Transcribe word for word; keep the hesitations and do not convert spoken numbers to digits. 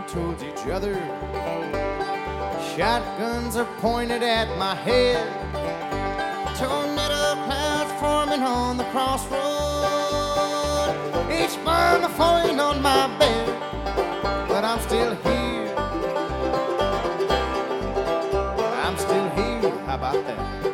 towards each other. Shotguns are pointed at my head. Tornado clouds forming on the crossroad. Each burn falling on my bed, but I'm still here. I'm still here. How about that?